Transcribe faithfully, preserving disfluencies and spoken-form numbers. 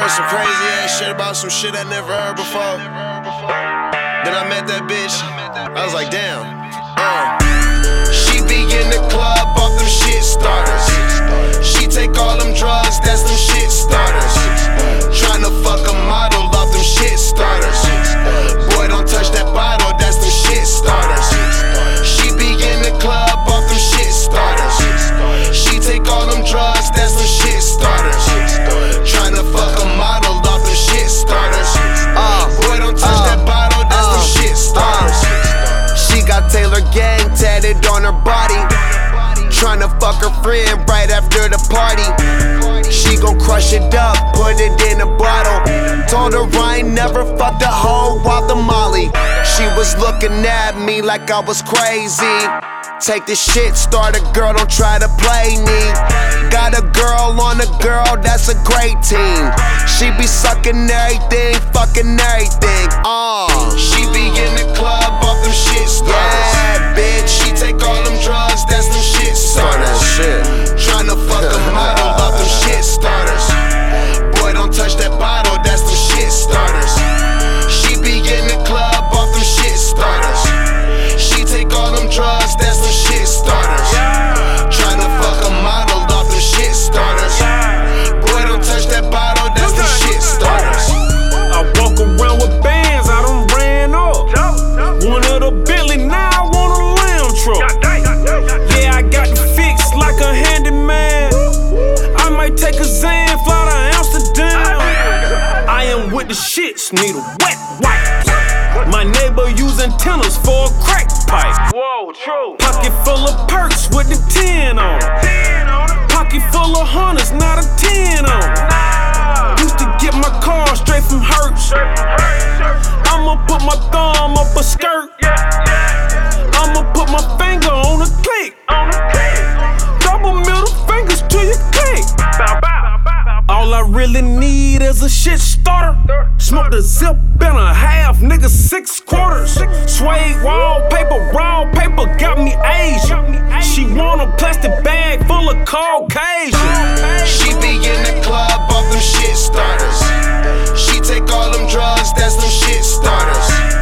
on some crazy ass shit about some shit I never heard before. Then I met that bitch. I was like, damn. Uh. She be in the club off them shit starters. She take all them drugs, that's them shit starters. Tryna fuck a model off them shit starters. Boy, don't touch that bottle, that's them shit starters. She be in the club off them shit starters. She take all them drugs, that's them shit starters. Tryna fuck a model off them shit starters. Uh, boy, don't touch uh, that bottle, that's uh, them shit starters. Uh, she got Taylor Gang tatted on her body. Tryna fuck her friend right after the party. She gon' crush it up, put it in a bottle. Told her I ain't never fucked a hoe off the molly. She was looking at me like I was crazy. Take this shit, start a girl, don't try to play me. Got a girl on a girl, that's a great team. She be sucking everything, fucking everything. Uh. She be in the club off them shit starters. Yeah, bitch. She take all them drugs, that's them shit starters. Shit. Tryna fuck a model off them shit starters. Boy, don't touch that bottle, that's them shit starters. She be in the club off them shit starters. She take all them drugs, that's them shit starters. Tryna fuck a model off them shit starters. Boy, don't touch that bottle, that's them shit starters. I walk around with bands, I done ran up. One of the Bentley, now I want a lamb truck. Yeah, I got the fix like a handyman. I might take a Zan, fly to Amsterdam. I am with the shits, need a wet wipe. My neighbor using tennis for a crack pipe. Whoa, true. Pocket full of perks with the ten on. Pocket full of hunters, not a ten on. Used to get my car straight from Hertz. I'ma put my thumb up a skirt. I'ma put my finger on a click. Double middle fingers to your click. All I really need is a shit starter. Smoke the zip in a half, nigga, six quarters. Suede wallpaper, raw paper got me Asian. She want a plastic bag full of Caucasian. She be in the club off them shit starters. She take all them drugs, that's them shit starters.